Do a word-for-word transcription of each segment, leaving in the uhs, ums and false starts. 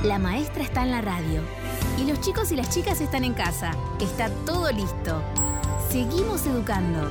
La maestra está en la radio y los chicos y las chicas están en casa. Está todo listo. Seguimos educando.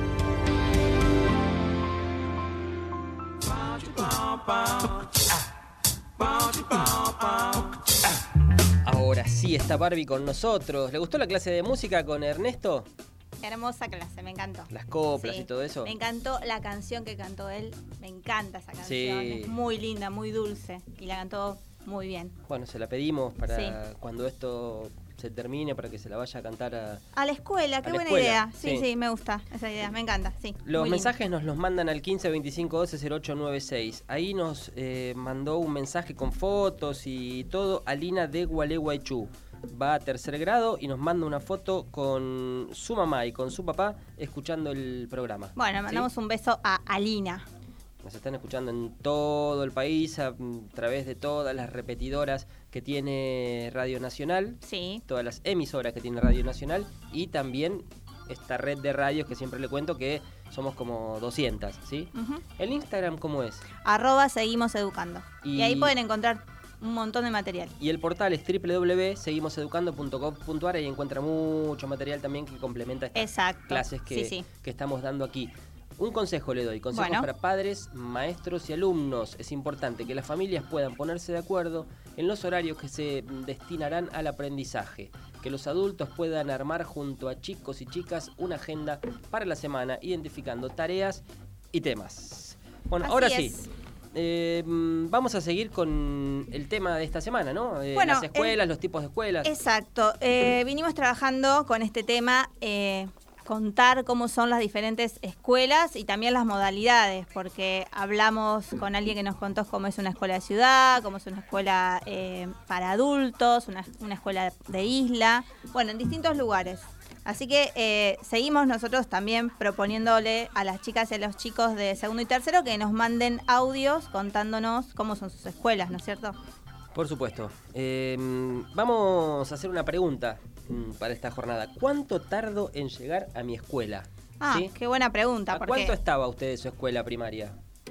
Ahora sí está Barbie con nosotros. ¿Le gustó la clase de música con Ernesto? Hermosa clase, me encantó. Las coplas Sí, y todo eso. Me encantó la canción que cantó él. Me encanta esa canción. Sí. Es muy linda, muy dulce. Y la cantó muy bien. Bueno, se la pedimos para Sí. cuando esto se termine, para que se la vaya a cantar a... A la escuela, qué A la buena escuela, idea. Sí, sí. sí, me gusta esa idea. Me encanta, sí. Los muy mensajes lindo. nos los mandan al quince veinticinco doce cero ocho noventa y seis. Ahí nos eh, mandó un mensaje con fotos y todo Alina de Gualeguaychú. Va a tercer grado y nos manda una foto con su mamá y con su papá escuchando el programa. Bueno, ¿Sí? mandamos un beso a Alina. Nos están escuchando en todo el país a, a través de todas las repetidoras que tiene Radio Nacional. Sí. Todas las emisoras que tiene Radio Nacional y también esta red de radios que siempre le cuento que somos como doscientas, ¿sí? Uh-huh. ¿El Instagram cómo es? Arroba seguimos educando. Y- Y ahí pueden encontrar un montón de material. Y el portal es doble u doble u doble u punto seguimos educando punto com punto a r y encuentra mucho material también que complementa estas Exacto. clases que, Sí, sí. que estamos dando aquí. Un consejo le doy, consejos Bueno. para padres, maestros y alumnos. Es importante que las familias puedan ponerse de acuerdo en los horarios que se destinarán al aprendizaje, que los adultos puedan armar junto a chicos y chicas una agenda para la semana, identificando tareas y temas. Bueno, Así ahora es. sí. Eh, vamos a seguir con el tema de esta semana, ¿no? Eh, Bueno, las escuelas, los tipos de escuelas. Exacto. Eh, vinimos trabajando con este tema, eh, contar cómo son las diferentes escuelas y también las modalidades, porque hablamos con alguien que nos contó cómo es una escuela de ciudad, cómo es una escuela eh, para adultos, una, una escuela de isla, bueno, en distintos lugares. Así que eh, seguimos nosotros también proponiéndole a las chicas y a los chicos de segundo y tercero que nos manden audios contándonos cómo son sus escuelas, ¿no es cierto? Por supuesto. Eh, vamos a hacer una pregunta mm, para esta jornada. ¿Cuánto tardo en llegar a mi escuela? Ah, ¿Sí? qué buena pregunta. ¿A porque, cuánto estaba usted de su escuela primaria?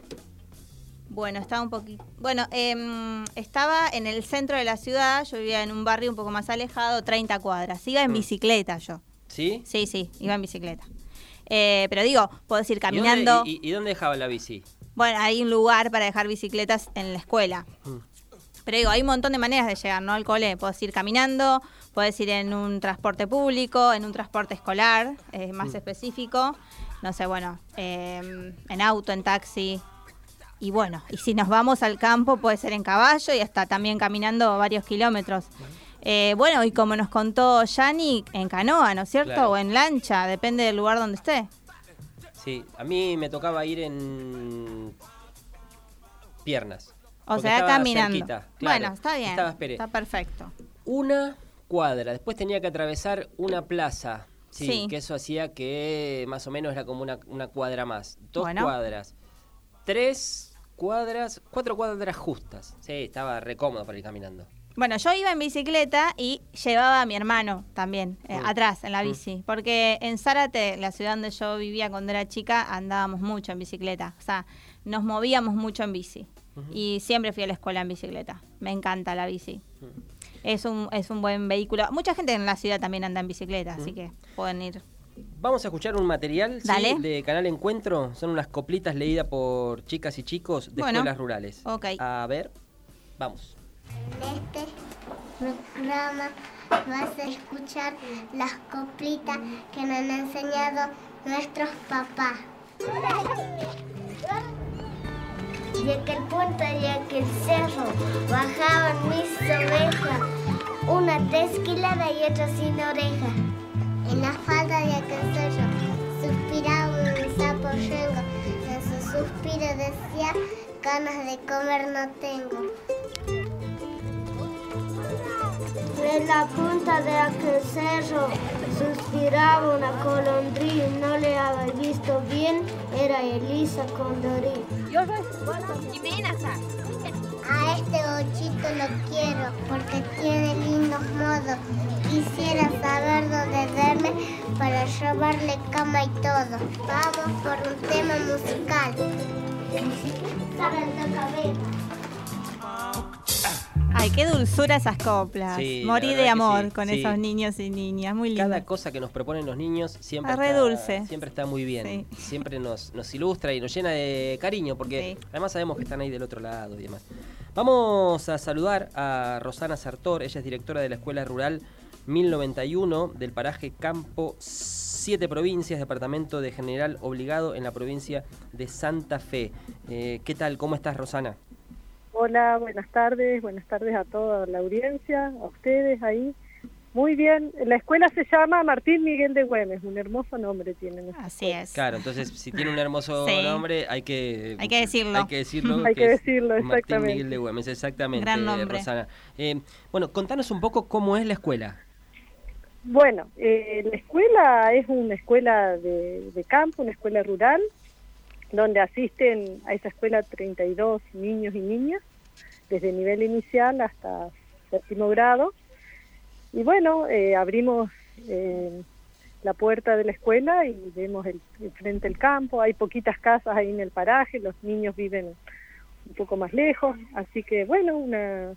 Bueno, estaba un poquito... Bueno, eh, estaba en el centro de la ciudad, yo vivía en un barrio un poco más alejado, treinta cuadras. Iba en Mm. bicicleta yo. ¿Sí? Sí, sí, iba en bicicleta. Eh, pero digo, puedes ir ¿Y dónde- caminando. ¿Y, y, y dónde dejaba la bici? Bueno, hay un lugar para dejar bicicletas en la escuela. Mm. Pero digo, hay un montón de maneras de llegar, ¿no? Al cole. Puedes ir caminando, puedes ir en un transporte público, en un transporte escolar, eh, más Mm. específico. No sé, bueno, eh, en auto, en taxi. Y bueno, y si nos vamos al campo, puede ser en caballo y hasta también caminando varios kilómetros. Eh, bueno, y como nos contó Yani, en canoa, ¿no es cierto? Claro. O en lancha, depende del lugar donde esté. Sí, a mí me tocaba ir en piernas. O porque sea, estaba caminando. cerquita, claro. Bueno, está bien. Estaba, espere, Está perfecto. una cuadra. Después tenía que atravesar una plaza. Sí, Sí. que eso hacía que más o menos era como una, una cuadra más. Dos Bueno. cuadras. Tres cuadras, cuatro cuadras justas. Sí, estaba re cómodo para ir caminando. Bueno, yo iba en bicicleta y llevaba a mi hermano también, eh, Mm. atrás, en la Mm. bici. Porque en Zárate, la ciudad donde yo vivía cuando era chica, andábamos mucho en bicicleta. O sea, nos movíamos mucho en bici. Ujú. Y siempre fui a la escuela en bicicleta. Me encanta la bici. Mm. Es un, es un buen vehículo. Mucha gente en la ciudad también anda en bicicleta, así Mm. que pueden ir. Vamos a escuchar un material ¿sí? Dale. de Canal Encuentro. Son unas coplitas leídas por chicas y chicos de Bueno. escuelas rurales. Ok. A ver, vamos. En este programa vas a escuchar las coplitas que nos han enseñado nuestros papás. Y aquel punto y aquel cerro bajaban mis ovejas, una desquilada y otra sin oreja. En la falda de aquel cerro suspiraba un sapo rengo, en su suspiro decía, ganas de comer no tengo. En la punta de aquel cerro suspiraba una golondrina, no le había visto bien, era Elisa Condorín. A este bochito lo quiero porque tiene lindos modos. Quisiera saber dónde verme para robarle cama y todo. Vamos por un tema musical. Ay, Qué dulzura esas coplas. Sí, Morí la de verdad amor que sí, con sí. esos niños y niñas. Muy lindo. Cada cosa que nos proponen los niños siempre, Ah, re está, dulce. siempre está muy bien. Sí. Siempre nos, nos ilustra y nos llena de cariño, porque Sí. además sabemos que están ahí del otro lado y demás. Vamos a saludar a Rosana Sartor. Ella es directora de la Escuela Rural mil noventa y uno del paraje Campo Siete Provincias, departamento de General Obligado en la provincia de Santa Fe. Eh, ¿Qué tal? ¿Cómo estás, Rosana? Hola, buenas tardes, buenas tardes a toda la audiencia, a ustedes ahí. Muy bien, la escuela se llama Martín Miguel de Güemes, un hermoso nombre tiene. Así es. Claro, entonces si tiene un hermoso Sí. nombre hay que Hay que decirlo. Hay que decirlo, Hay que es decirlo, Martín exactamente. Miguel de Güemes, exactamente, Gran nombre. Rosana. Eh, bueno, contanos un poco cómo es la escuela. Bueno, eh, la escuela es una escuela de, de campo, una escuela rural, donde asisten a esa escuela treinta y dos niños y niñas, desde nivel inicial hasta séptimo grado. Y bueno, eh, abrimos eh, la puerta de la escuela y vemos el, el frente del campo. Hay poquitas casas ahí en el paraje, los niños viven un poco más lejos, así que bueno, una,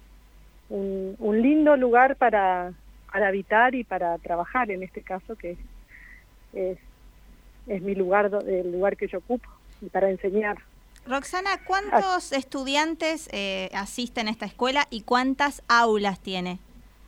un, un lindo lugar para, para habitar y para trabajar, en este caso, que es, es, es mi lugar, do- el lugar que yo ocupo, y para enseñar. Roxana, ¿cuántos estudiantes eh, asisten a esta escuela y cuántas aulas tiene?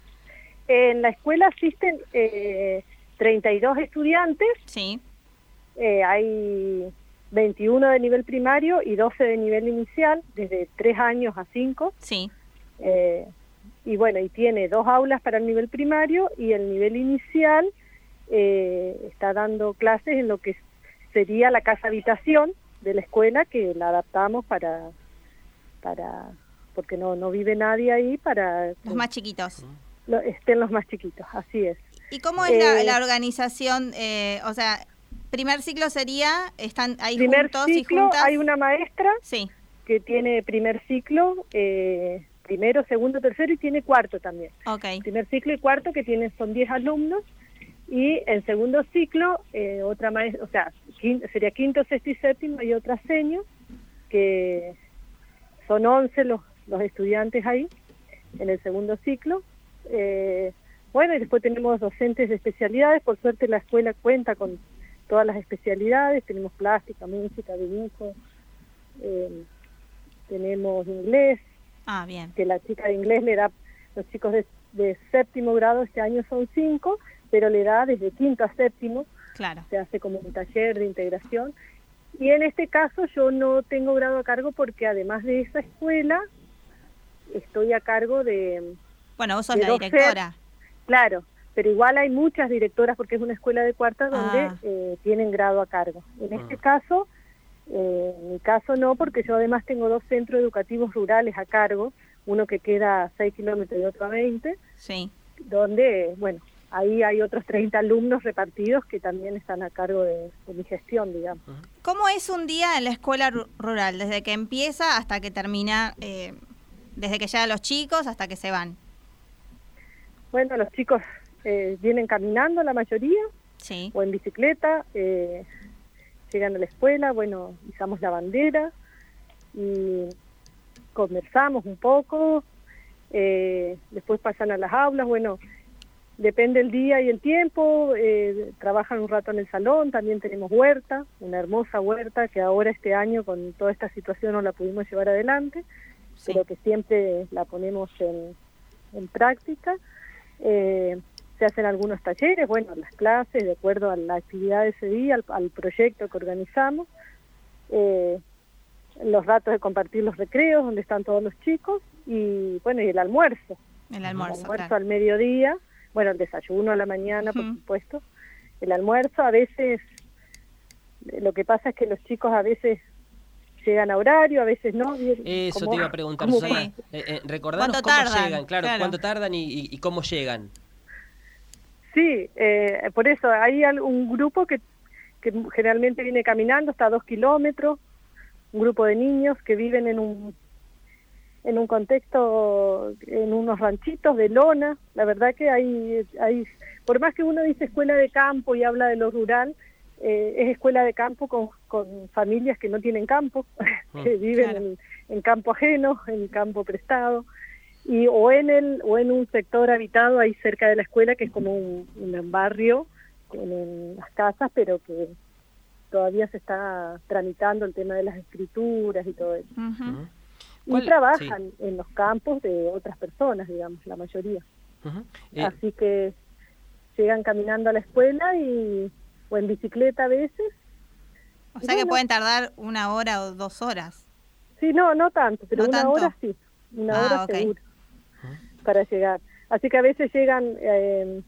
En la escuela asisten eh, treinta y dos estudiantes, Sí. eh, hay veintiuno de nivel primario y doce de nivel inicial, desde tres años a cinco. Sí. Eh, y bueno, y tiene dos aulas para el nivel primario, y el nivel inicial eh, está dando clases en lo que sería la casa habitación de la escuela, que la adaptamos para, para porque no, no vive nadie ahí, para Los más chiquitos. lo, estén los más chiquitos, así es. ¿Y cómo es la, Eh, la organización? Eh, o sea, primer ciclo sería, están ahí Primer juntos y ciclo juntas. hay una maestra Sí. que tiene primer ciclo, eh, primero, segundo, tercero, y tiene cuarto también. Ok. Primer ciclo y cuarto, que tienen, son diez alumnos, y en segundo ciclo, eh, otra maestra, o sea, quin- sería quinto, sexto y séptimo, y otra seño, que son once los, los estudiantes ahí, en el segundo ciclo. Eh, bueno, y después tenemos docentes de especialidades. Por suerte la escuela cuenta con todas las especialidades, tenemos plástica, música, dibujo, eh, tenemos inglés, Ah, bien. que la chica de inglés le da, los chicos de, de séptimo grado este año son cinco, pero le da desde quinto a séptimo, Claro. se hace como un taller de integración. Y en este caso yo no tengo grado a cargo, porque además de esa escuela estoy a cargo de, Bueno, vos sos de la dos directora. claro, pero igual hay muchas directoras, porque es una escuela de cuarta donde Ah. eh, tienen grado a cargo. En este Ah. caso, eh, en mi caso no, porque yo además tengo dos centros educativos rurales a cargo, uno que queda a seis kilómetros y otro a veinte, Sí. donde, bueno, ahí hay otros treinta alumnos repartidos que también están a cargo de, de mi gestión, digamos. ¿Cómo es un día en la escuela ru- rural? Desde que empieza hasta que termina, eh, desde que llegan los chicos hasta que se van. Bueno, los chicos eh, vienen caminando la mayoría, Sí. o en bicicleta, eh, llegan a la escuela, bueno, izamos la bandera y conversamos un poco, eh, después pasan a las aulas, bueno, depende el día y el tiempo, eh, trabajan un rato en el salón, también tenemos huerta, una hermosa huerta que ahora este año con toda esta situación no la pudimos llevar adelante, Sí. pero que siempre la ponemos en, en práctica. Eh, se hacen algunos talleres, bueno, las clases, de acuerdo a la actividad de ese día, al, al proyecto que organizamos, eh, los ratos de compartir los recreos, donde están todos los chicos, y bueno, y el almuerzo, El el almuerzo, almuerzo claro. al mediodía, bueno, el desayuno a la mañana, por Ujú. supuesto, el almuerzo. A veces, eh, lo que pasa es que los chicos a veces llegan a horario, a veces no. y- Eso como- te iba a preguntar, como- Susana. Sí. Eh, eh, recordanos ¿Cuánto cómo tardan? llegan, claro, Claro. cuánto tardan y, y- y cómo llegan. Sí, eh, por eso hay al- un grupo que, que generalmente viene caminando hasta dos kilómetros, un grupo de niños que viven en un en un contexto, en unos ranchitos de lona. La verdad que hay, hay por más que uno dice escuela de campo y habla de lo rural, eh, es escuela de campo con, con familias que no tienen campo, que viven claro. en, en campo ajeno, en campo prestado. y o en el o en un sector habitado ahí cerca de la escuela, que es como un, un barrio con un, las casas, pero que todavía se está tramitando el tema de las escrituras y todo eso. Uh-huh. Y trabajan sí. en los campos de otras personas, digamos, la mayoría. Uh-huh. eh. Así que llegan caminando a la escuela y o en bicicleta a veces. O sea, bueno, que pueden tardar una hora o dos horas. Sí, no, no tanto, pero ¿No una tanto? hora sí, una ah, hora okay. seguro uh-huh. para llegar. Así que a veces llegan eh,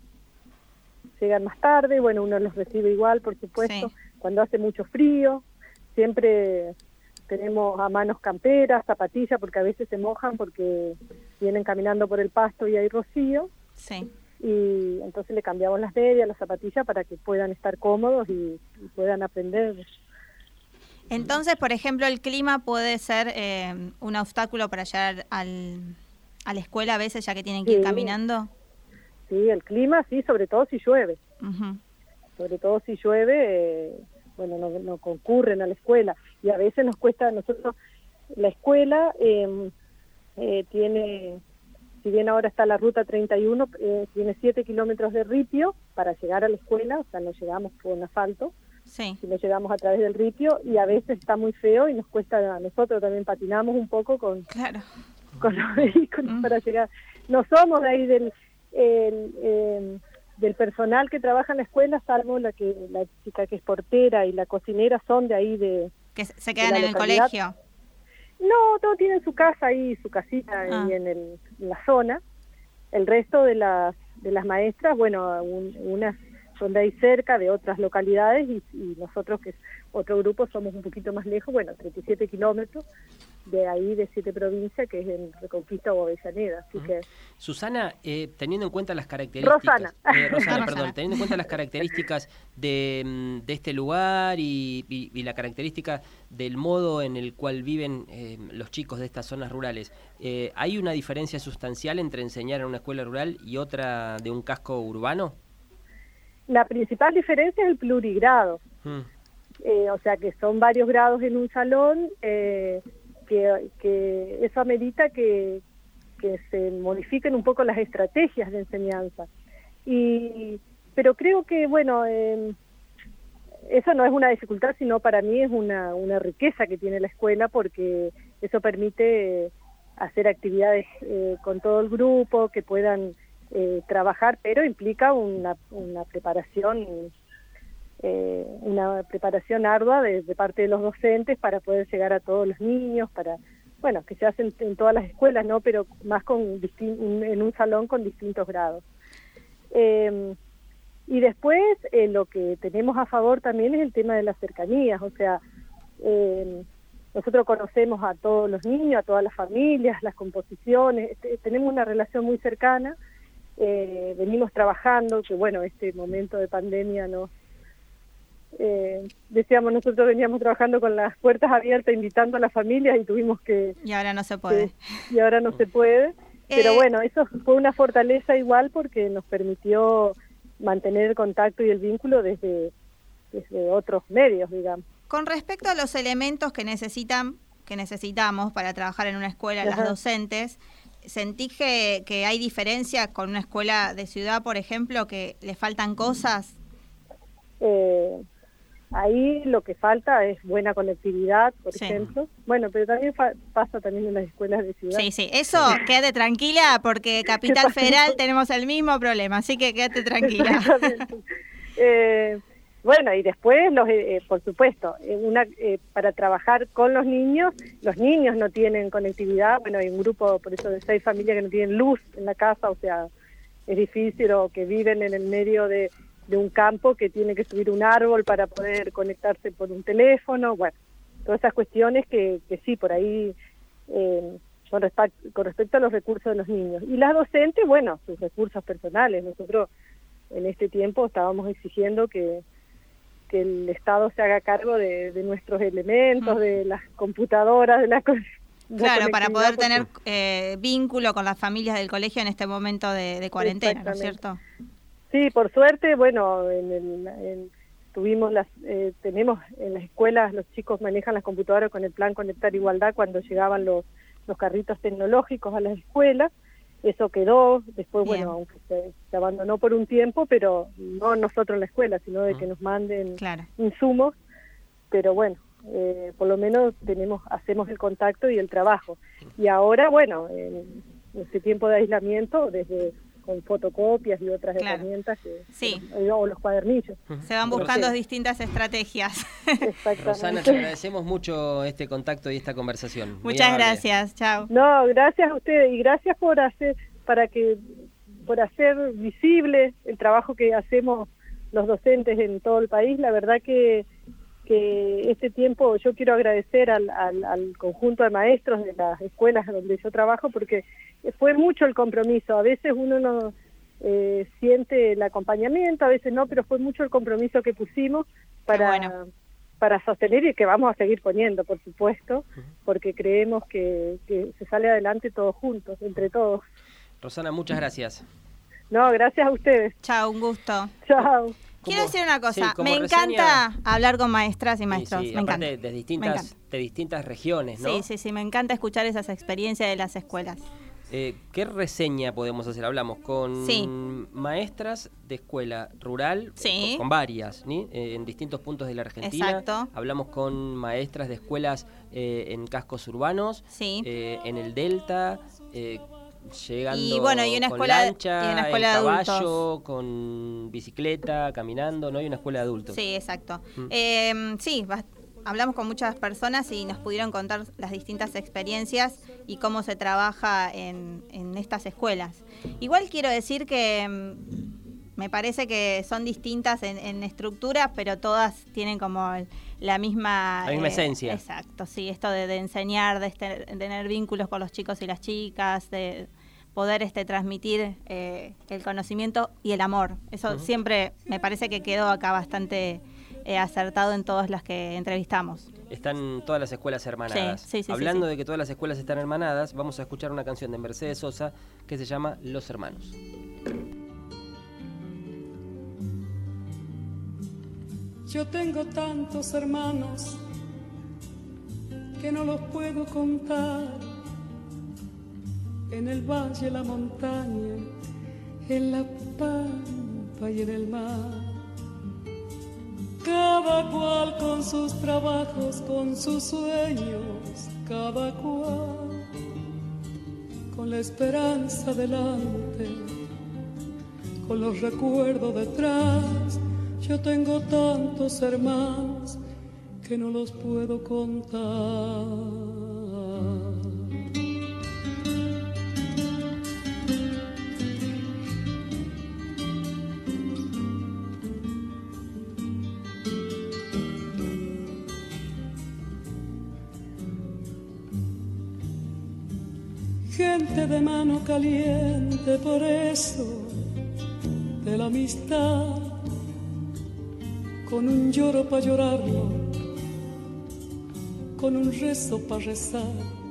llegan más tarde, bueno, uno los recibe igual, por supuesto, sí. cuando hace mucho frío, siempre tenemos a manos camperas, zapatillas, porque a veces se mojan porque vienen caminando por el pasto y hay rocío. Sí. Y entonces le cambiamos las medias, las zapatillas para que puedan estar cómodos y, y puedan aprender. Entonces, por ejemplo, el clima puede ser eh, un obstáculo para llegar al, a la escuela a veces, ya que tienen que sí. ir caminando. Sí, el clima, sí, sobre todo si llueve. Uh-huh. Sobre todo si llueve, eh, bueno, no, no concurren a la escuela. Y a veces nos cuesta, a nosotros, la escuela eh, eh, tiene... Si bien ahora está la ruta treinta y uno, eh, tiene siete kilómetros de ripio para llegar a la escuela, o sea, no llegamos con asfalto, sí. sino llegamos a través del ripio, y a veces está muy feo y nos cuesta, a nosotros también patinamos un poco con, claro. con los vehículos mm. para llegar. No somos de ahí del, el, eh, del personal que trabaja en la escuela, salvo la que la chica que es portera y la cocinera son de ahí de... Que se quedan en el colegio. No, todos tienen su casa ahí, su casita ah. ahí en, el, en la zona. El resto de las de las maestras, bueno, un, unas son de ahí cerca, de otras localidades, y, y nosotros, que es otro grupo, somos un poquito más lejos, bueno, treinta y siete kilómetros de ahí, de siete provincias, que es en Reconquista o Avellaneda. Así uh-huh. que Susana, eh, teniendo en cuenta las características... Rosana. Eh, Rosana, perdón, teniendo en cuenta las características de, de este lugar y, y, y la característica del modo en el cual viven eh, los chicos de estas zonas rurales, eh, ¿hay una diferencia sustancial entre enseñar en una escuela rural y otra de un casco urbano? La principal diferencia es el plurigrado. Hmm. Eh, o sea, que son varios grados en un salón... Eh, Que, que eso amerita que, que se modifiquen un poco las estrategias de enseñanza. Y pero creo que, bueno, eh, eso no es una dificultad, sino para mí es una, una riqueza que tiene la escuela, porque eso permite eh, hacer actividades eh, con todo el grupo, que puedan eh, trabajar, pero implica una, una preparación... Eh, una preparación ardua de, de parte de los docentes para poder llegar a todos los niños, para, bueno, que se hacen en todas las escuelas, ¿no? Pero más con distin- un, en un salón con distintos grados. Eh, y después eh, lo que tenemos a favor también es el tema de las cercanías, o sea, eh, nosotros conocemos a todos los niños, a todas las familias, las composiciones, este, tenemos una relación muy cercana, eh, venimos trabajando, que bueno, este momento de pandemia nos Eh, decíamos, nosotros veníamos trabajando con las puertas abiertas, invitando a las familias, y tuvimos que... Y ahora no se puede. Que, y ahora no se puede. Eh, pero bueno, eso fue una fortaleza igual, porque nos permitió mantener el contacto y el vínculo desde, desde otros medios, digamos. Con respecto a los elementos que necesitan, que necesitamos para trabajar en una escuela, Ajá. las docentes, ¿sentí que, que hay diferencia con una escuela de ciudad, por ejemplo, que le faltan cosas? Eh... Ahí lo que falta es buena conectividad, por sí. ejemplo. Bueno, pero también fa- pasa también en las escuelas de ciudad. Sí, sí, eso quédate tranquila, porque Capital Federal tenemos el mismo problema, así que quédate tranquila. eh, bueno, y después, los, eh, por supuesto, eh, una eh, para trabajar con los niños, los niños no tienen conectividad. Bueno, hay un grupo, por eso, de seis familias que no tienen luz en la casa, o sea, es difícil, o que viven en el medio de... de un campo que tiene que subir un árbol para poder conectarse por un teléfono, bueno, todas esas cuestiones que, que sí, por ahí, eh, con, respa- con respecto a los recursos de los niños. Y las docentes, bueno, sus recursos personales. Nosotros en este tiempo estábamos exigiendo que, que el Estado se haga cargo de, de nuestros elementos, mm. de las computadoras, de las cosas. Claro, para poder porque... tener eh, vínculo con las familias del colegio en este momento de, de cuarentena, ¿no es cierto? Sí, por suerte, bueno, en el, en, tuvimos las, eh, tenemos en las escuelas, los chicos manejan las computadoras con el plan Conectar Igualdad cuando llegaban los, los carritos tecnológicos a las escuelas, eso quedó, después, Bien. bueno, aunque se, se abandonó por un tiempo, pero no nosotros en la escuela, sino de que nos manden Claro. insumos, pero bueno, eh, por lo menos tenemos hacemos el contacto y el trabajo. Y ahora, bueno, en este tiempo de aislamiento, desde con fotocopias y otras Claro. herramientas, que, Sí. que- o los cuadernillos. Se van buscando distintas estrategias. Exactamente. Rosana, te agradecemos mucho este contacto y esta conversación. Muy Muchas amable. gracias, chao. No, gracias a ustedes y gracias por hacer para que por hacer visible el trabajo que hacemos los docentes en todo el país. La verdad que que este tiempo yo quiero agradecer al, al, al conjunto de maestros de las escuelas donde yo trabajo, porque fue mucho el compromiso. A veces uno no eh, siente el acompañamiento, a veces no, pero fue mucho el compromiso que pusimos para, bueno. para sostener y que vamos a seguir poniendo, por supuesto, porque creemos que, que se sale adelante todos juntos, entre todos. Rosana, muchas gracias. No, gracias a ustedes. Chao, un gusto. Chao. Quiero Como- decir una cosa, sí, como me reseña- encanta hablar con maestras y maestros, Sí, sí, me encanta. aparte de Me distintas, encanta. de distintas regiones, ¿no? Sí, sí, sí, me encanta escuchar esas experiencias de las escuelas. Eh, ¿Qué reseña podemos hacer? Hablamos con Sí. maestras de escuela rural, Sí. con, con varias, ¿sí? Eh, en distintos puntos de la Argentina. Exacto. Hablamos con maestras de escuelas eh, en cascos urbanos, Sí. eh, en el Delta, eh, llegando Y bueno, y una con escuela- lancha, y una escuela en de caballo, adultos. con bicicleta, caminando, ¿no? Hay una escuela de adultos. Sí, exacto. Mm. Eh, sí, bast- hablamos con muchas personas y nos pudieron contar las distintas experiencias y cómo se trabaja en, en estas escuelas. Igual quiero decir que mm, me parece que son distintas en, en estructura, pero todas tienen como el- la misma... La misma eh, esencia. Exacto, sí, esto de, de enseñar, de, este- de tener vínculos con los chicos y las chicas, de poder este transmitir eh, el conocimiento y el amor. Eso Ujú. siempre me parece que quedó acá bastante eh, acertado en todas las que entrevistamos. Están todas las escuelas hermanadas. Sí, sí, sí, Hablando sí, sí. de que todas las escuelas están hermanadas, vamos a escuchar una canción de Mercedes Sosa que se llama Los Hermanos. Yo tengo tantos hermanos que no los puedo contar. En el valle, la montaña, en la pampa y en el mar. Cada cual con sus trabajos, con sus sueños, cada cual con la esperanza delante, con los recuerdos detrás. Yo tengo tantos hermanos que no los puedo contar. Gente de mano caliente, por eso de la amistad, con un lloro pa' llorarlo, con un rezo pa' rezar,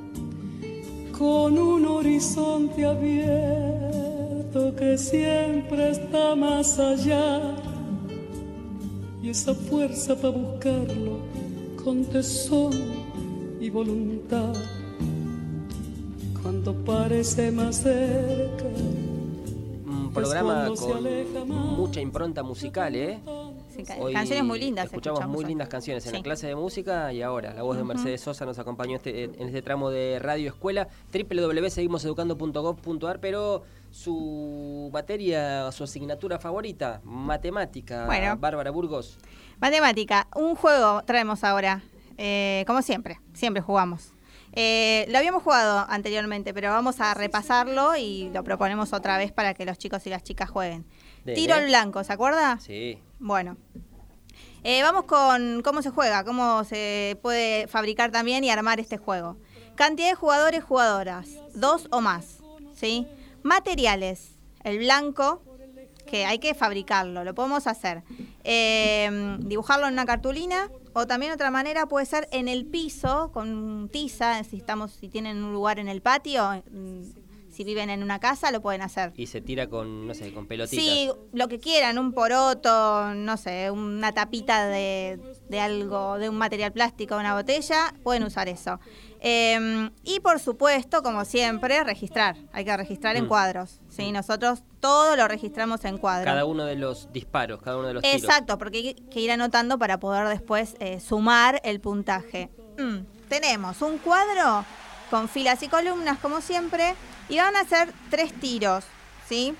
con un horizonte abierto que siempre está más allá, y esa fuerza pa' buscarlo con tesón y voluntad. Cuando parece más cerca, Un programa cuando se aleja con más. mucha impronta musical, ¿eh? Sí, ca- Hoy canciones muy lindas. Escuchamos muy hoy. lindas canciones en Sí. la clase de música y ahora la voz de Ujú. Mercedes Sosa nos acompañó este, en este tramo de Radio Escuela. doble u doble u doble u punto seguimos educando punto gob punto ar, pero su materia, su asignatura favorita, matemática, Bueno. Bárbara Burgos. Matemática, un juego traemos ahora, eh, como siempre, siempre jugamos. Eh, lo habíamos jugado anteriormente, pero vamos a repasarlo y lo proponemos otra vez para que los chicos y las chicas jueguen. Dele. Tiro al blanco, ¿se acuerda? Sí. Bueno. Eh, vamos con cómo se juega, cómo se puede fabricar también y armar este juego. Cantidad de jugadores, jugadoras, dos o más, ¿sí? Materiales, el blanco, que hay que fabricarlo, lo podemos hacer. Eh, dibujarlo en una cartulina o también otra manera puede ser en el piso con tiza, si estamos, si tienen un lugar en el patio, mm, si viven en una casa, lo pueden hacer. Y se tira con, no sé, con pelotitas. Sí, lo que quieran, un poroto, no sé, una tapita de, de algo, de un material plástico, una botella, pueden usar eso. Eh, y por supuesto, como siempre, registrar. Hay que registrar mm. en cuadros. ¿Sí? Mm. Nosotros todo lo registramos en cuadros. Cada uno de los disparos, cada uno de los tiros. Exacto, porque hay que ir anotando para poder después eh, sumar el puntaje. Mm. Tenemos un cuadro con filas y columnas, como siempre, y van a hacer tres tiros, ¿sí?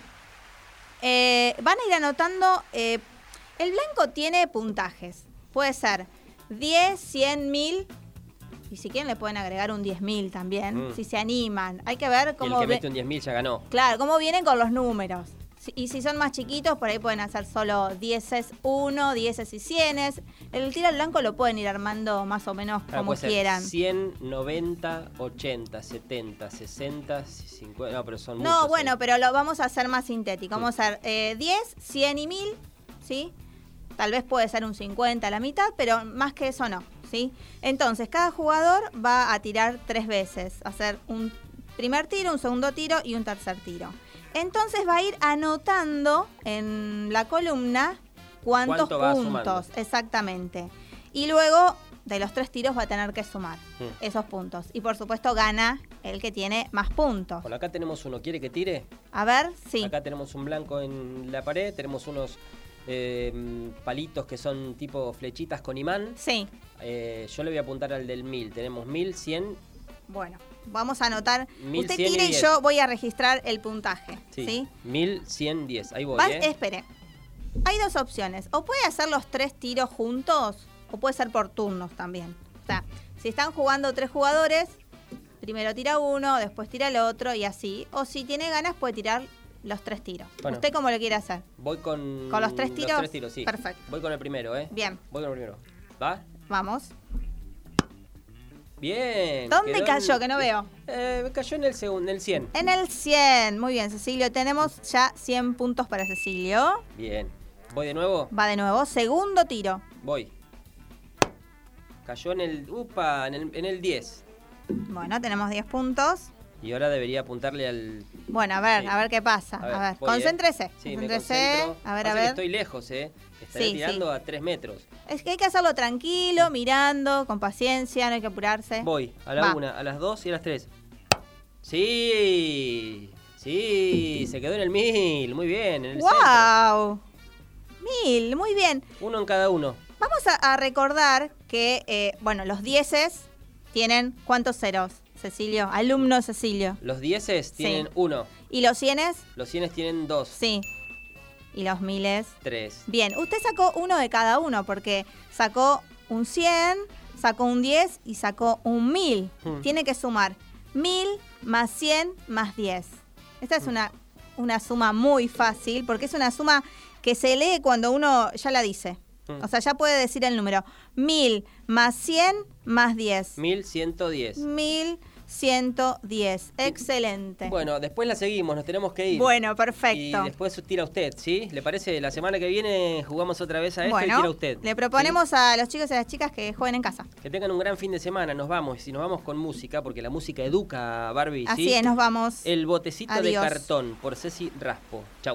Eh, van a ir anotando... Eh, el blanco tiene puntajes. Puede ser diez, cien, mil... Y si quieren le pueden agregar un diez mil también, mm. si se animan. Hay que ver cómo... Y el que mete un diez mil ya ganó. Claro, cómo vienen con los números. Y si son más chiquitos, por ahí pueden hacer solo dieces uno, dieces y cienes. El tiro al blanco lo pueden ir armando más o menos claro, como quieran. cien, noventa, ochenta, setenta, sesenta, cincuenta... No, pero son No, muchos, bueno, ¿eh? pero lo vamos a hacer más sintético. Vamos sí. a hacer eh, diez, cien y mil, ¿sí? Tal vez puede ser un cincuenta a la mitad, pero más que eso no, ¿sí? Entonces, cada jugador va a tirar tres veces. Hacer un primer tiro, un segundo tiro y un tercer tiro. Entonces va a ir anotando en la columna cuántos puntos. Exactamente. Y luego de los tres tiros va a tener que sumar mm. esos puntos. Y por supuesto gana el que tiene más puntos. Bueno, acá tenemos uno. ¿Quiere que tire? A ver, sí. Acá tenemos un blanco en la pared. Tenemos unos eh, palitos que son tipo flechitas con imán. Sí. Eh, yo le voy a apuntar al del mil. Tenemos mil, cien. Bueno, vamos a anotar. mil, usted tire y, y yo voy a registrar el puntaje. Sí. ¿Sí? mil, cien, diez. Ahí voy. Vas, ¿eh? Espere. Hay dos opciones. O puede hacer los tres tiros juntos, o puede ser por turnos también. O sea, si están jugando tres jugadores, primero tira uno, después tira el otro y así. O si tiene ganas, puede tirar los tres tiros. Bueno, ¿usted cómo lo quiere hacer? Voy con... ¿Con los tres tiros? Los tres tiros, sí. Perfecto. Voy con el primero, ¿eh? Bien. Voy con el primero. ¿Va? Vamos. Bien. ¿Dónde cayó? En, que no veo. Eh, cayó en el segundo, en el cien. En el cien. Muy bien, Cecilio. Tenemos ya cien puntos para Cecilio. Bien. ¿Voy de nuevo? Va de nuevo. Segundo tiro. Voy. Cayó en el... Upa, en el, en el diez. Bueno, tenemos diez puntos. Y ahora debería apuntarle al... Bueno, a ver, sí. a ver qué pasa. A ver, a ver. Voy, concéntrese. ¿eh? Sí, concéntrese. Me concentro. A ver, Pasa a ver. Que estoy lejos, ¿eh? Estaré sí, tirando sí. a tres metros. Es que hay que hacerlo tranquilo, mirando, con paciencia, no hay que apurarse. Voy, a la Va. una, a las dos y a las tres. Sí, sí, se quedó en el mil, muy bien, en el ¡Wow! Mil, muy bien. Uno en cada uno. Vamos a, a recordar que, eh, bueno, los dieces tienen ¿cuántos ceros, Cecilio? Alumno Cecilio. Los dieces tienen sí. uno. ¿Y los cienes? Los cienes tienen dos. Sí. ¿Y los miles? Tres. Bien, usted sacó uno de cada uno porque sacó un cien, sacó un diez y sacó un mil. Hmm. Tiene que sumar mil más cien más diez. Esta es hmm. una, una suma muy fácil porque es una suma que se lee cuando uno ya la dice. Hmm. O sea, ya puede decir el número. mil más cien más diez. mil ciento diez. mil ciento diez. Excelente. Bueno, después la seguimos, nos tenemos que ir. Bueno, perfecto. Y después tira usted, ¿sí? ¿Le parece? La semana que viene jugamos otra vez a esto bueno, y tira usted. Le proponemos ¿sí? a los chicos y a las chicas que jueguen en casa. Que tengan un gran fin de semana, nos vamos. Y nos vamos con música, porque la música educa, Barbie. Así ¿sí? es, nos vamos. El botecito Adiós. de cartón, por Ceci Raspo. Chau.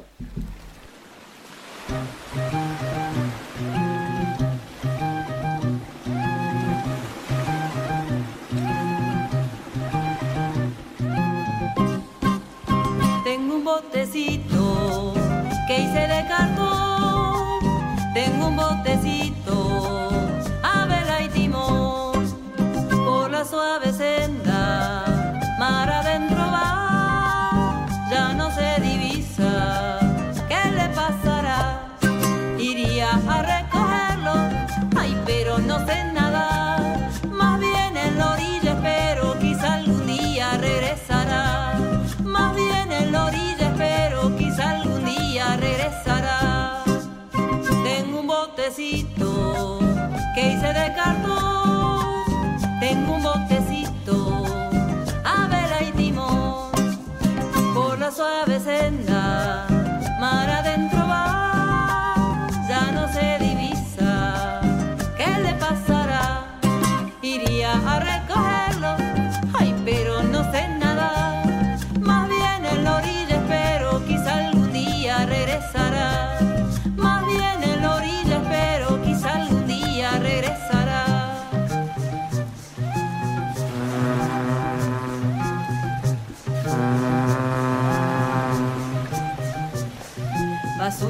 Tengo un botecito que hice de cartón, tengo un botecito a vela y timón, por la suave senda, mar adentro va, ya no se divisa qué le pasará,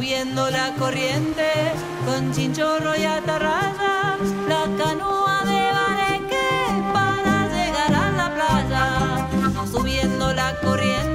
subiendo la corriente con chinchorro y atarraya, la canoa de Bareque para llegar a la playa, subiendo la corriente